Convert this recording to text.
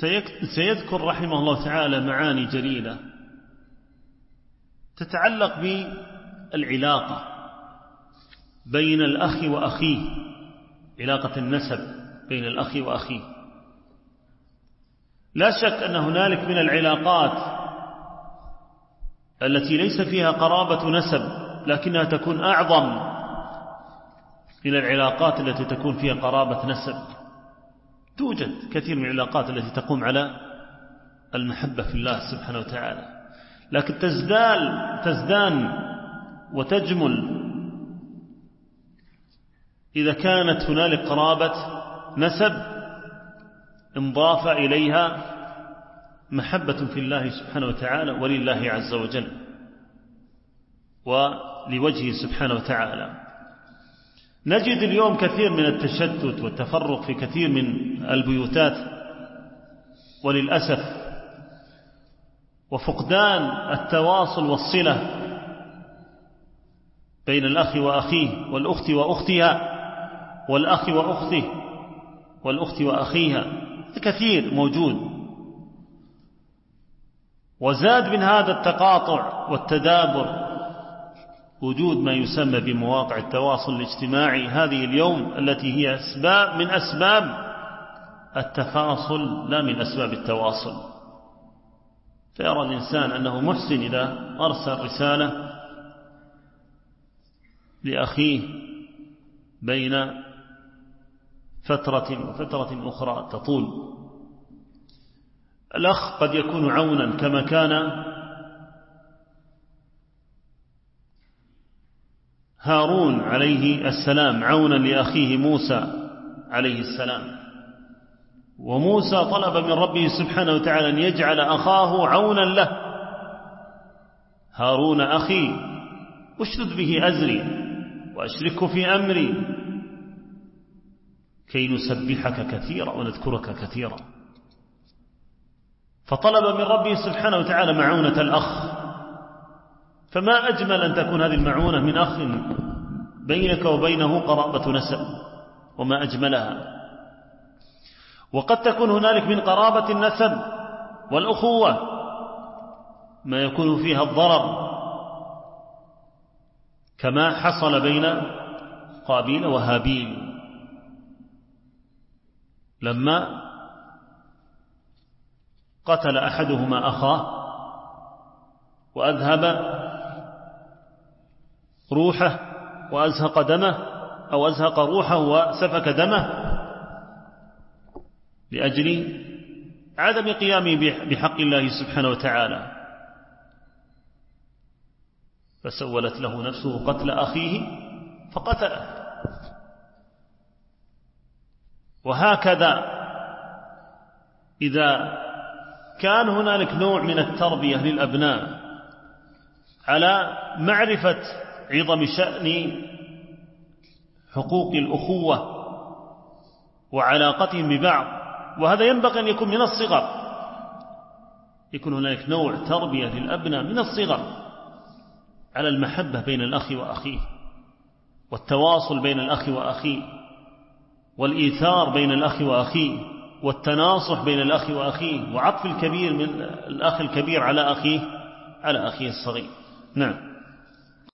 سيذكر رحمه الله تعالى معاني جليلة تتعلق بالعلاقة بين الأخ وأخيه، علاقة النسب بين الأخ وأخيه. لا شك أن هنالك من العلاقات التي ليس فيها قرابة نسب لكنها تكون أعظم من العلاقات التي تكون فيها قرابة نسب. توجد كثير من العلاقات التي تقوم على المحبة في الله سبحانه وتعالى، لكن تزدان وتجمل إذا كانت هنالك قرابة نسب انضاف إليها محبة في الله سبحانه وتعالى ولله عز وجل ولوجهه سبحانه وتعالى. نجد اليوم كثير من التشتت والتفرق في كثير من البيوتات وللأسف، وفقدان التواصل والصلة بين الأخ وأخيه والأخت وأختها والأخ وأخته والأخت وأخيها، كثير موجود. وزاد من هذا التقاطع والتدابر وجود ما يسمى بمواقع التواصل الاجتماعي هذه اليوم، التي هي من أسباب التفاصل لا من أسباب التواصل. فيرى الإنسان أنه محسن إذا أرسل رسالة لأخيه بين فترة وفترة أخرى تطول. الأخ قد يكون عونا كما كان هارون عليه السلام عونا لأخيه موسى عليه السلام، وموسى طلب من ربه سبحانه وتعالى أن يجعل أخاه عونا له. هارون أخي أشدد به أزري وأشركه في أمري كي نسبحك كثيرا ونذكرك كثيرا. فطلب من ربه سبحانه وتعالى معونة الأخ. فما أجمل أن تكون هذه المعونة من أخ بينك وبينه قرابة نسب، وما أجملها. وقد تكون هنالك من قرابة النسب والأخوة ما يكون فيها الضرر، كما حصل بين قابيل وهابيل لما قتل أحدهما أخاه وأذهب روحه وأزهق دمه، أو أزهق روحه وسفك دمه لأجل عدم قيامه بحق الله سبحانه وتعالى. فسولت له نفسه قتل أخيه فقتله. وهكذا إذا كان هنالك نوع من التربية للأبناء على معرفة عظم شأن حقوق الأخوة وعلاقتهم ببعض، وهذا ينبغي أن يكون من الصغر، يكون هناك نوع تربية للأبناء من الصغر على المحبة بين الأخ وأخيه، والتواصل بين الأخ وأخيه، والإيثار بين الأخ وأخيه، والتناصح بين الأخ وأخيه، وعطف الكبير من الأخ الكبير على أخيه الصغير. نعم.